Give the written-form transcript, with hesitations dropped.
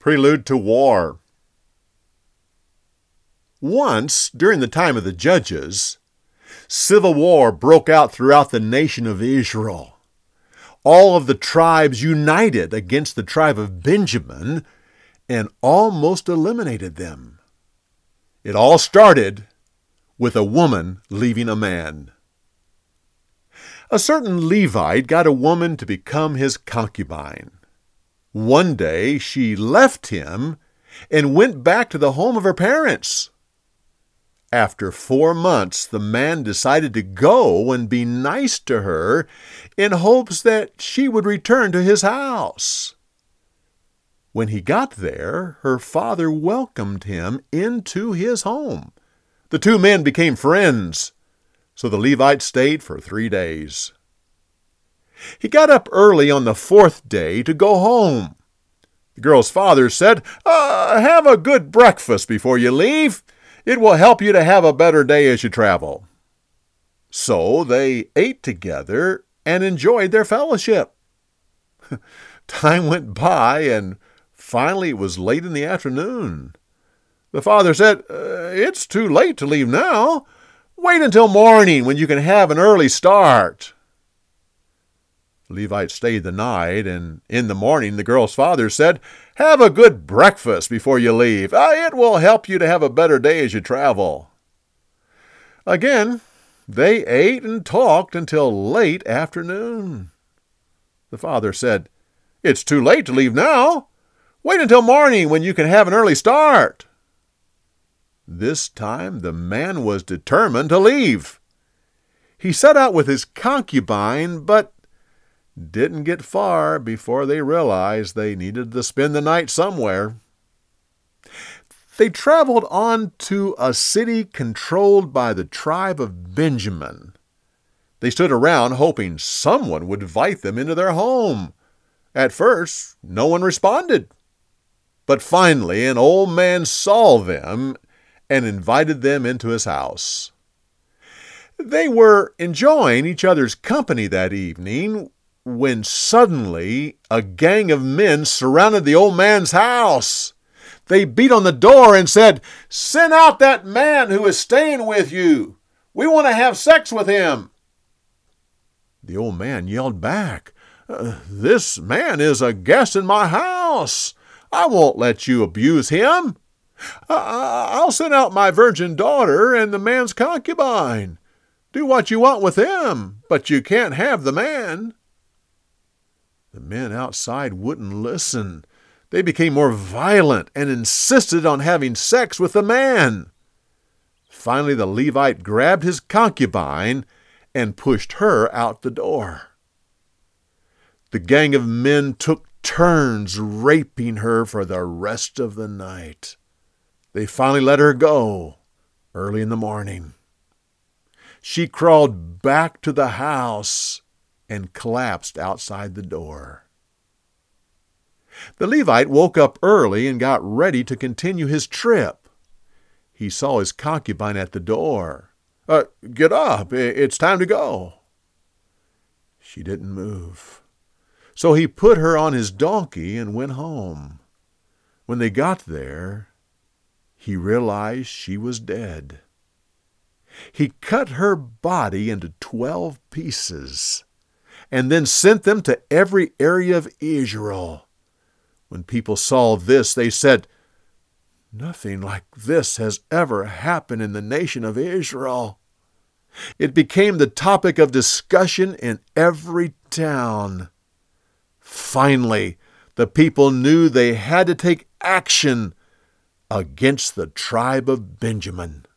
Prelude to War. Once, during the time of the Judges, civil war broke out throughout the nation of Israel. All of the tribes united against the tribe of Benjamin and almost eliminated them. It all started with a woman leaving a man. A certain Levite got a woman to become his concubine. One day she left him and went back to the home of her parents. After 4 months, the man decided to go and be nice to her in hopes that she would return to his house. When he got there, her father welcomed him into his home. The two men became friends, so the Levite stayed for 3 days. He got up early on the 4th day to go home. The girl's father said, "Have a good breakfast before you leave. It will help you to have a better day as you travel." So they ate together and enjoyed their fellowship. Time went by, and finally it was late in the afternoon. The father said, "It's too late to leave now. Wait until morning when you can have an early start." The Levite stayed the night, and in the morning the girl's father said, "Have a good breakfast before you leave. It will help you to have a better day as you travel." Again, they ate and talked until late afternoon. The father said, "It's too late to leave now. Wait until morning when you can have an early start." This time the man was determined to leave. He set out with his concubine, but didn't get far before they realized they needed to spend the night somewhere. They traveled on to a city controlled by the tribe of Benjamin. They stood around hoping someone would invite them into their home. At first, no one responded. But finally, an old man saw them and invited them into his house. They were enjoying each other's company that evening when suddenly a gang of men surrounded the old man's house. They beat on the door and said, "Send out that man who is staying with you. We want to have sex with him." The old man yelled back, "This man is a guest in my house. I won't let you abuse him. I'll send out my virgin daughter and the man's concubine. Do what you want with them, but you can't have the man." The men outside wouldn't listen. They became more violent and insisted on having sex with the man. Finally, the Levite grabbed his concubine and pushed her out the door. The gang of men took turns raping her for the rest of the night. They finally let her go early in the morning. She crawled back to the house and collapsed outside the door. The Levite woke up early and got ready to continue his trip. He saw his concubine at the door. "Get up, it's time to go." She didn't move. So he put her on his donkey and went home. When they got there, he realized she was dead. He cut her body into 12 pieces and then sent them to every area of Israel. When people saw this, they said, "Nothing like this has ever happened in the nation of Israel." It became the topic of discussion in every town. Finally, the people knew they had to take action against the tribe of Benjamin.